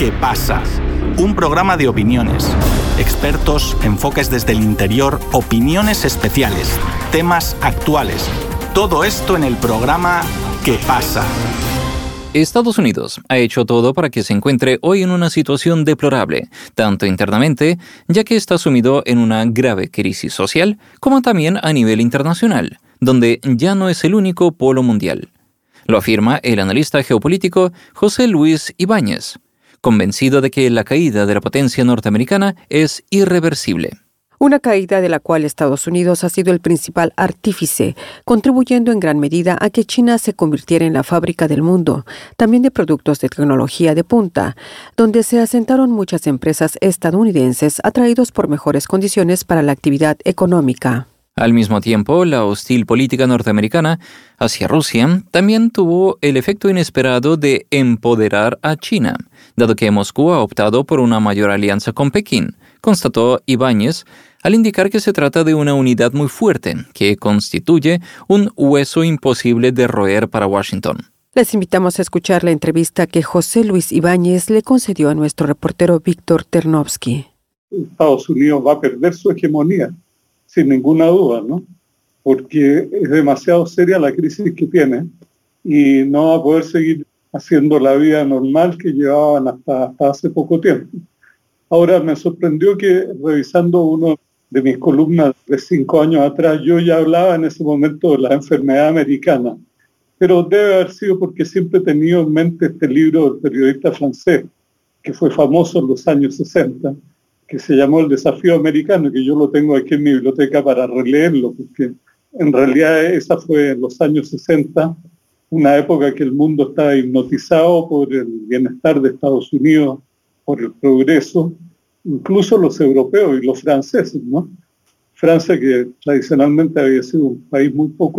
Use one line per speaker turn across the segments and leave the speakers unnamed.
¿Qué pasa? Un programa de opiniones, expertos, enfoques desde el interior, opiniones especiales, temas actuales. Todo esto en el programa ¿Qué pasa?
Estados Unidos ha hecho todo para que se encuentre hoy en una situación deplorable, tanto internamente, ya que está sumido en una grave crisis social, como también a nivel internacional, donde ya no es el único polo mundial. Lo afirma el analista geopolítico José Luis Ibáñez, convencido de que la caída de la potencia norteamericana es irreversible.
Una caída de la cual Estados Unidos ha sido el principal artífice, contribuyendo en gran medida a que China se convirtiera en la fábrica del mundo, también de productos de tecnología de punta, donde se asentaron muchas empresas estadounidenses atraídos por mejores condiciones para la actividad económica.
Al mismo tiempo, la hostil política norteamericana hacia Rusia también tuvo el efecto inesperado de empoderar a China, dado que Moscú ha optado por una mayor alianza con Pekín, constató Ibáñez, al indicar que se trata de una unidad muy fuerte, que constituye un hueso imposible de roer para Washington.
Les invitamos a escuchar la entrevista que José Luis Ibáñez le concedió a nuestro reportero Víctor Ternovsky.
Estados Unidos va a perder su hegemonía, sin ninguna duda, ¿no? Porque es demasiado seria la crisis que tiene y no va a poder seguir haciendo la vida normal que llevaban hasta hace poco tiempo. Ahora, me sorprendió que, revisando una de mis columnas de 5 años atrás, yo ya hablaba en ese momento de la enfermedad americana, pero debe haber sido porque siempre he tenido en mente este libro del periodista francés, que fue famoso en los años 60, que se llamó El Desafío Americano, que yo lo tengo aquí en mi biblioteca para releerlo, porque en realidad esa fue en los años 60, una época que el mundo estaba hipnotizado por el bienestar de Estados Unidos, por el progreso, incluso los europeos y los franceses, ¿no? Francia, que tradicionalmente había sido un país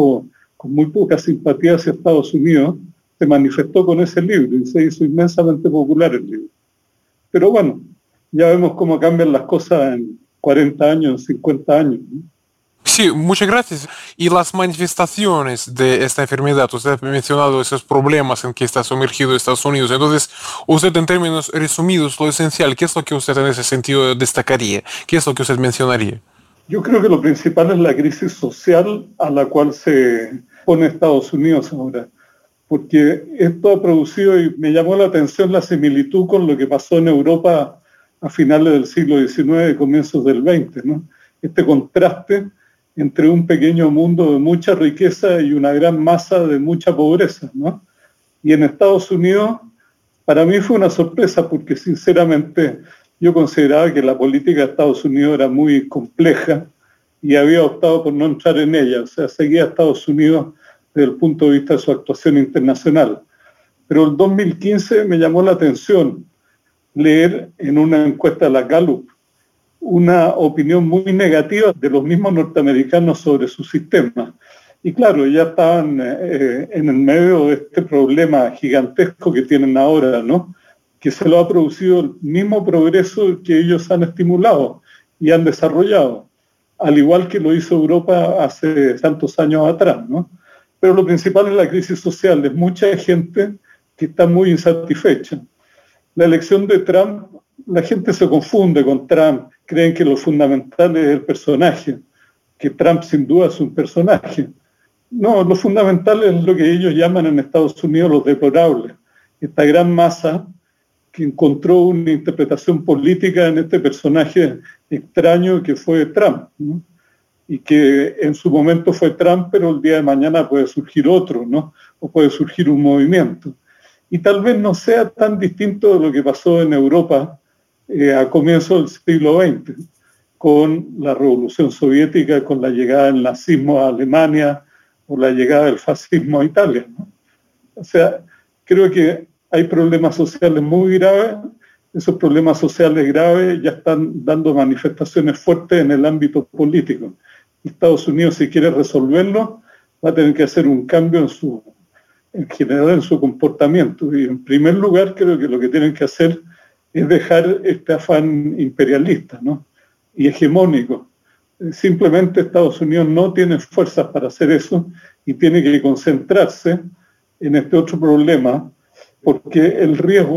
con muy poca simpatía hacia Estados Unidos, se manifestó con ese libro y se hizo inmensamente popular el libro. Pero bueno, ya vemos cómo cambian las cosas en 40 años, en 50 años, ¿no?
Sí, muchas gracias. Y las manifestaciones de esta enfermedad, usted ha mencionado esos problemas en que está sumergido Estados Unidos. Entonces, usted en términos resumidos, lo esencial, ¿qué es lo que usted en ese sentido destacaría? ¿Qué es lo que usted mencionaría?
Yo creo que lo principal es la crisis social a la cual se pone Estados Unidos ahora. Porque esto ha producido, y me llamó la atención la similitud con lo que pasó en Europa a finales del siglo XIX y comienzos del XX, ¿no? Este contraste entre un pequeño mundo de mucha riqueza y una gran masa de mucha pobreza, ¿no? Y en Estados Unidos, para mí fue una sorpresa porque sinceramente yo consideraba que la política de Estados Unidos era muy compleja y había optado por no entrar en ella, o sea, seguía a Estados Unidos desde el punto de vista de su actuación internacional. Pero el 2015 me llamó la atención leer en una encuesta de la Gallup una opinión muy negativa de los mismos norteamericanos sobre su sistema. Y claro, ya estaban en el medio de este problema gigantesco que tienen ahora, ¿no? Que se lo ha producido el mismo progreso que ellos han estimulado y han desarrollado, al igual que lo hizo Europa hace tantos años atrás, ¿no? Pero lo principal es la crisis social, es mucha gente que está muy insatisfecha. La elección de Trump, la gente se confunde con Trump, creen que lo fundamental es el personaje, que Trump sin duda es un personaje. No, lo fundamental es lo que ellos llaman en Estados Unidos los deplorables, esta gran masa que encontró una interpretación política en este personaje extraño que fue Trump, ¿no? Y que en su momento fue Trump, pero el día de mañana puede surgir otro, ¿no? O puede surgir un movimiento. Y tal vez no sea tan distinto de lo que pasó en Europa a comienzos del siglo XX, con la Revolución Soviética, con la llegada del nazismo a Alemania o la llegada del fascismo a Italia, ¿no? O sea, creo que hay problemas sociales muy graves. Esos problemas sociales graves ya están dando manifestaciones fuertes en el ámbito político. Estados Unidos, si quiere resolverlo, va a tener que hacer un cambio en general en su comportamiento. Y en primer lugar, creo que lo que tienen que hacer es dejar este afán imperialista, ¿no? Y hegemónico. Simplemente Estados Unidos no tiene fuerzas para hacer eso y tiene que concentrarse en este otro problema, porque el riesgo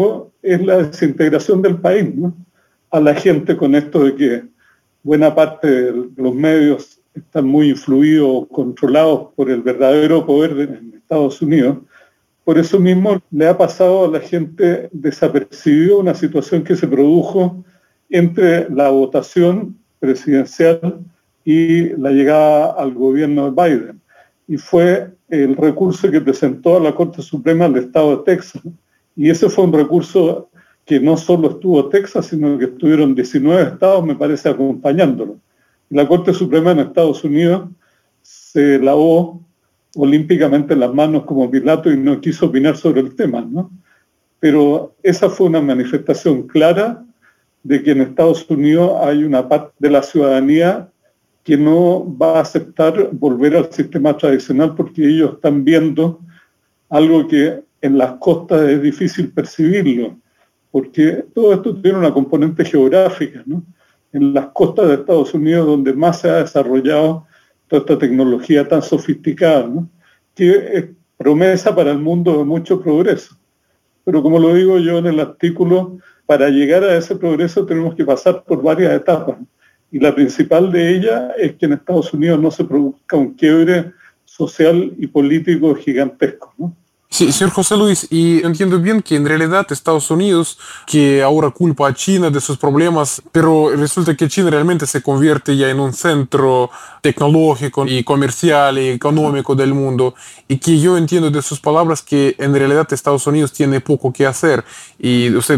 es la desintegración del país, ¿no? A la gente con esto de que buena parte de los medios están muy influidos, controlados por el verdadero poder en Estados Unidos. Por eso mismo le ha pasado a la gente desapercibido una situación que se produjo entre la votación presidencial y la llegada al gobierno de Biden. Y fue el recurso que presentó a la Corte Suprema del Estado de Texas. Y ese fue un recurso que no solo estuvo Texas, sino que estuvieron 19 estados, me parece, acompañándolo. La Corte Suprema en Estados Unidos se lavó olímpicamente las manos como Pilato y no quiso opinar sobre el tema, ¿no? Pero esa fue una manifestación clara de que en Estados Unidos hay una parte de la ciudadanía que no va a aceptar volver al sistema tradicional porque ellos están viendo algo que en las costas es difícil percibirlo, porque todo esto tiene una componente geográfica, ¿no? En las costas de Estados Unidos, donde más se ha desarrollado toda esta tecnología tan sofisticada, ¿no? Que es promesa para el mundo de mucho progreso. Pero como lo digo yo en el artículo, para llegar a ese progreso tenemos que pasar por varias etapas. Y la principal de ellas es que en Estados Unidos no se produzca un quiebre social y político gigantesco, ¿no?
Sí, señor José Luis, y entiendo bien que en realidad Estados Unidos, que ahora culpa a China de sus problemas, pero resulta que China realmente se convierte ya en un centro tecnológico y comercial y económico del mundo, y que yo entiendo de sus palabras que en realidad Estados Unidos tiene poco que hacer, y usted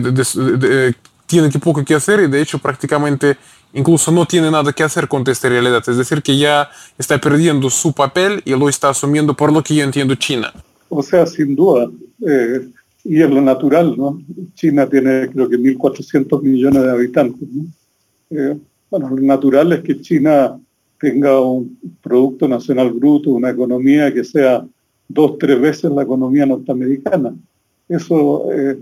tiene poco que hacer, y de hecho prácticamente incluso no tiene nada que hacer con esta realidad, es decir, que ya está perdiendo su papel y lo está asumiendo, por lo que yo entiendo, China.
O sea, sin duda, y es lo natural, ¿no? China tiene creo que 1.400 millones de habitantes, ¿no? Bueno, lo natural es que China tenga un Producto Nacional Bruto, una economía que sea 2-3 veces la economía norteamericana. Eso es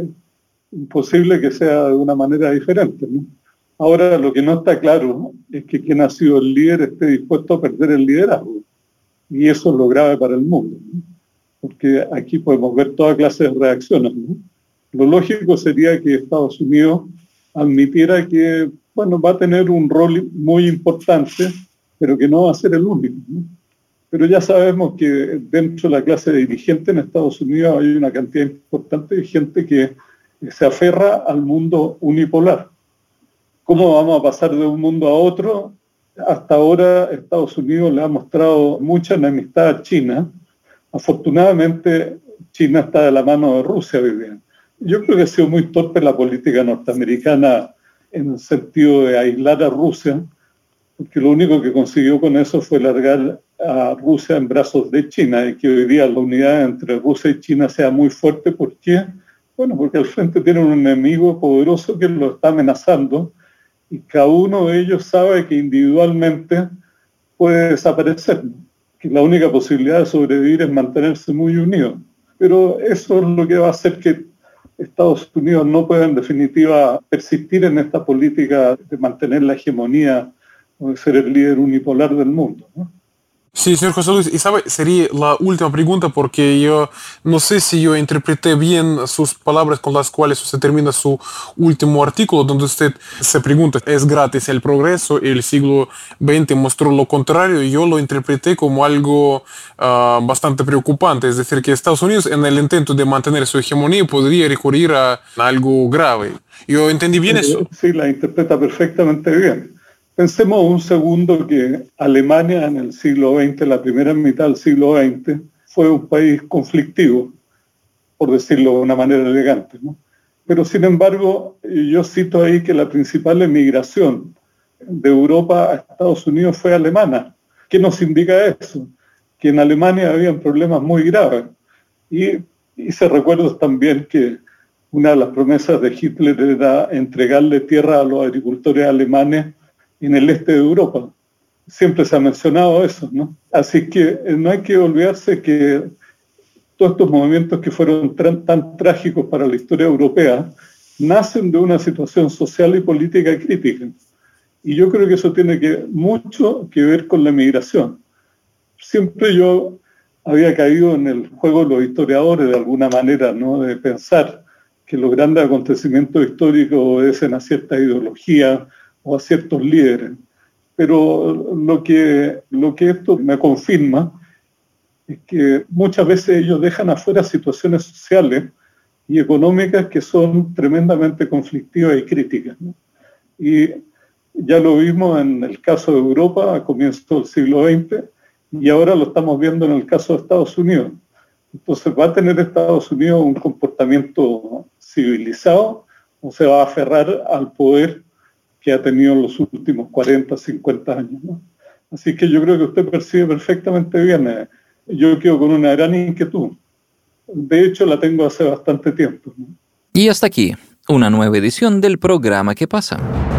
imposible que sea de una manera diferente, ¿no? Ahora, lo que no está claro es que quien ha sido el líder esté dispuesto a perder el liderazgo. Y eso es lo grave para el mundo, ¿no? Porque aquí podemos ver toda clase de reacciones, ¿no? Lo lógico sería que Estados Unidos admitiera que, bueno, va a tener un rol muy importante, pero que no va a ser el único, ¿no? Pero ya sabemos que dentro de la clase dirigente en Estados Unidos hay una cantidad importante de gente que se aferra al mundo unipolar. ¿Cómo vamos a pasar de un mundo a otro? Hasta ahora Estados Unidos le ha mostrado mucha enemistad a China. Afortunadamente, China está de la mano de Rusia hoy día. Yo creo que ha sido muy torpe la política norteamericana en el sentido de aislar a Rusia, porque lo único que consiguió con eso fue largar a Rusia en brazos de China y que hoy día la unidad entre Rusia y China sea muy fuerte. ¿Por qué? Bueno, porque al frente tienen un enemigo poderoso que lo está amenazando y cada uno de ellos sabe que individualmente puede desaparecer, ¿no? Que la única posibilidad de sobrevivir es mantenerse muy unidos. Pero eso es lo que va a hacer que Estados Unidos no pueda en definitiva persistir en esta política de mantener la hegemonía o de ser el líder unipolar del mundo, ¿no?
Sí, señor José Luis, y sabe, sería la última pregunta porque yo no sé si yo interpreté bien sus palabras con las cuales usted termina su último artículo, donde usted se pregunta, ¿es gratis el progreso? El siglo XX mostró lo contrario y yo lo interpreté como algo bastante preocupante, es decir, que Estados Unidos en el intento de mantener su hegemonía podría recurrir a algo grave. ¿Yo entendí bien eso?
Sí, la interpreta perfectamente bien. Pensemos un segundo que Alemania en el siglo XX, la primera mitad del siglo XX, fue un país conflictivo, por decirlo de una manera elegante, ¿no? Pero sin embargo, yo cito ahí que la principal emigración de Europa a Estados Unidos fue alemana. ¿Qué nos indica eso? Que en Alemania habían problemas muy graves. Y se recuerda también que una de las promesas de Hitler era entregarle tierra a los agricultores alemanes en el este de Europa. Siempre se ha mencionado eso, ¿no? Así que no hay que olvidarse que todos estos movimientos que fueron tan trágicos para la historia europea nacen de una situación social y política crítica. Y yo creo que eso tiene mucho que ver con la migración. Siempre yo había caído en el juego de los historiadores de alguna manera, ¿no? De pensar que los grandes acontecimientos históricos obedecen a cierta ideología o a ciertos líderes. Pero lo que esto me confirma es que muchas veces ellos dejan afuera situaciones sociales y económicas que son tremendamente conflictivas y críticas, ¿no? Y ya lo vimos en el caso de Europa a comienzos del siglo XX y ahora lo estamos viendo en el caso de Estados Unidos. Entonces, ¿va a tener Estados Unidos un comportamiento civilizado o se va a aferrar al poder que ha tenido en los últimos 40, 50 años, ¿no? Así que yo creo que usted percibe perfectamente bien. Yo quedo con una gran inquietud. De hecho, la tengo hace bastante tiempo, ¿no?
Y hasta aquí, una nueva edición del programa ¿Qué pasa?